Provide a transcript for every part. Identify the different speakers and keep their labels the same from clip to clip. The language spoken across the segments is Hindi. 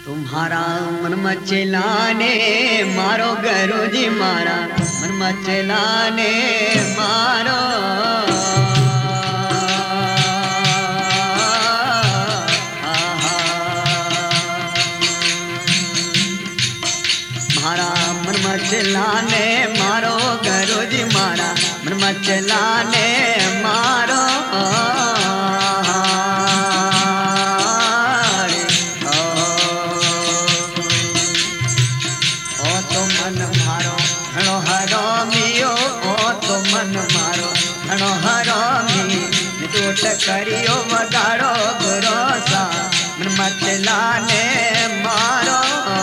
Speaker 1: तुम्हारा मन मचलाने मारो गुरुजी मारा मन मचलाने मारो मारा मन मचलाने मारो गुरुजी मारा मन मचलाने मारो करियो वगाड़ो भरोसा मन मचलाने मारो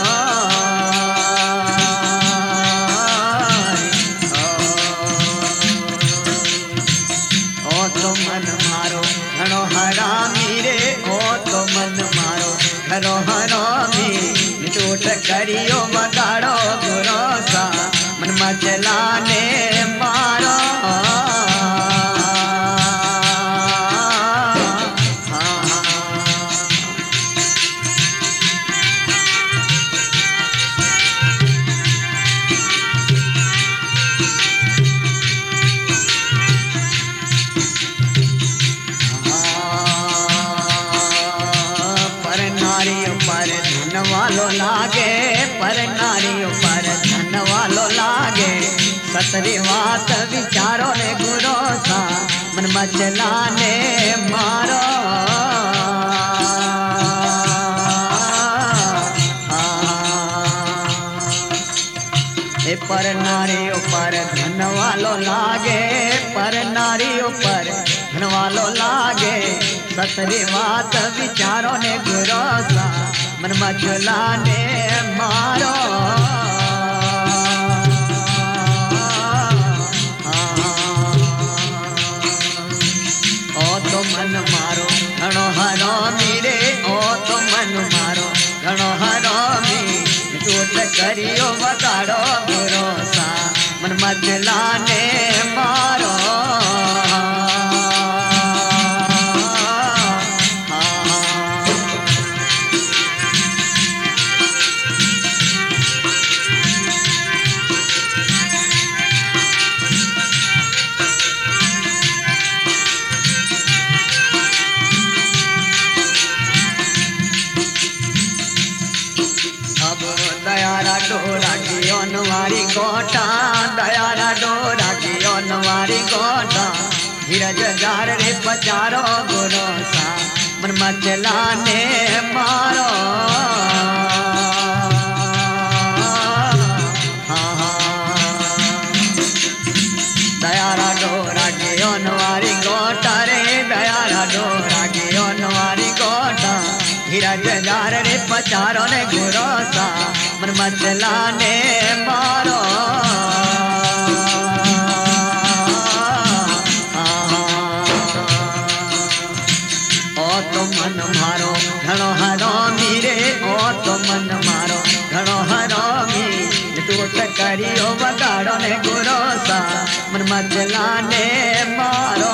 Speaker 1: ओ तो मन मारो घणो हरामी रे ओ तो मन मारो घणो हरामी टूट करियो वगाड़ो भरोसा मन मचलाने मारो लागे पर नारियों पर धन वालो लागे सतरी बात विचारो ने गुरो सा मन मचलाने मारो पर नारियों पर धन वालो लागे पर नारियों पर धन वालो लागे सतरी बात विचारो ने गुरो सा मन मचलाने मारो ओ तो मन मारो घणो हरामी रे ओ तो मन मारो घणो हरामी टूट करियो वगाड़ो भरोसा मन मचलाने मारो नवारी गोटा दयारा डोरा की नवारी गोटा धीरज जार रे पचारो भरोसा मन मचलाने मारो दयारा डोरा की नवारी गोटा रे दयारा डोरा की नवारी गोटा धीरज जार रे पचारो ने भरोसा मन मचलाने मारो ओ तो मन मारो घणो हरामी रे ओ तो मन मारो घणो हरामी टूट करियो वगाड़ो ने गुरोसा मन मचलाने मारो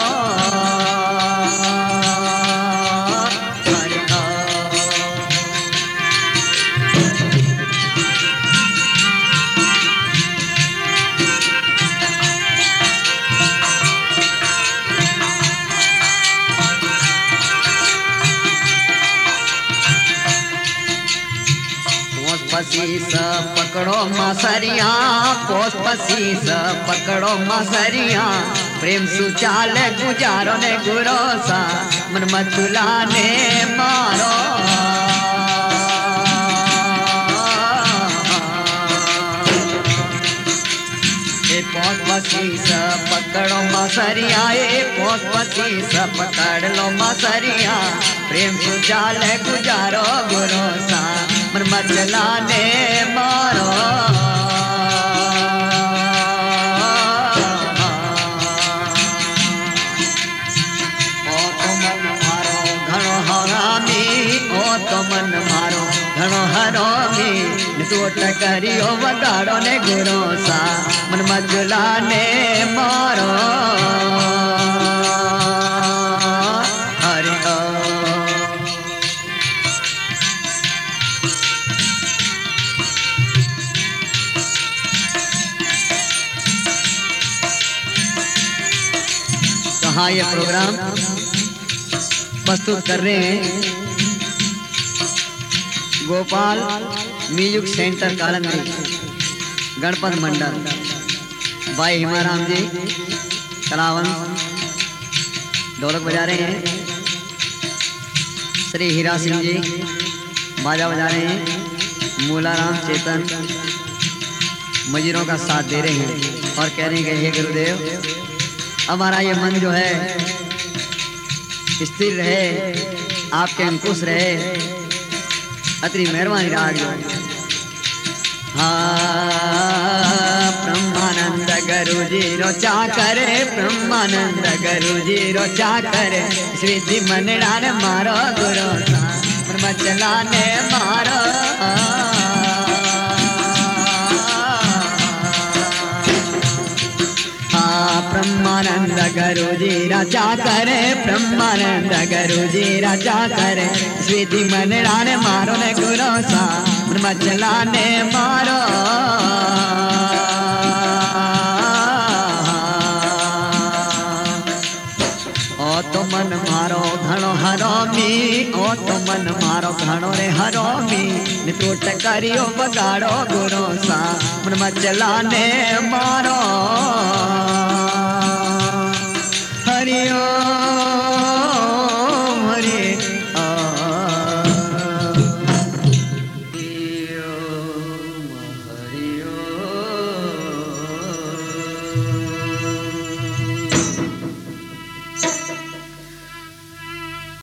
Speaker 1: पसीस पकड़ो मासरिया पोस पसीस पकड़ो मासरिया प्रेम सुचाल गुजारो ने गुरोसा मन मचलाने मारो पोस पसीस पकड़ो मासरिया पोस पसीस पकड़ लो मासरिया प्रेम सुचाल गुजारो गुरोसा मन मचलाने मारो ओ तो मन मारो घणो हरामी ओ तो मन मारो घणो हरामी टूट करियो वगाड़ो ने गुरोसा मन मचलाने मारो हरि हाँ, ये प्रोग्राम प्रस्तुत कर रहे हैं गोपाल म्यूजिक सेंटर कालंदी गणपत मंडल भाई हिमाराम जी कलावन ढोलक बजा रहे हैं। श्री हीरा सिंह जी बाजा बजा रहे हैं। मूलाराम चेतन मजीरों का साथ दे रहे हैं और कह रहे हैं कि हे गुरुदेव हमारा ये मन जो है स्थिर रहे, आपके अंकुश रहे, अतरी मेहरबानी राज। हाँ, ब्रह्मानंद गुरु जी रोचा करे, ब्रह्मानंद गुरु जी रोचा करे, श्रीधि मनडान मारो गुरु ब्रह्म चलाने मारो। ब्रह्मानंद गुरु जी राजा करे, ब्रह्मानंद गुरु जी राजा करे, श्रीधि मनडान मारो ने गुरु सा ब्रह्म चलाने मारो। ओ तो मन मारो घणो हरोमी, ओ तो मन मारो घणो रे हरोमी, नित्रोट करियो बगाड़ो गुरु सा ब्रह्म चलाने मारो। हरिओम।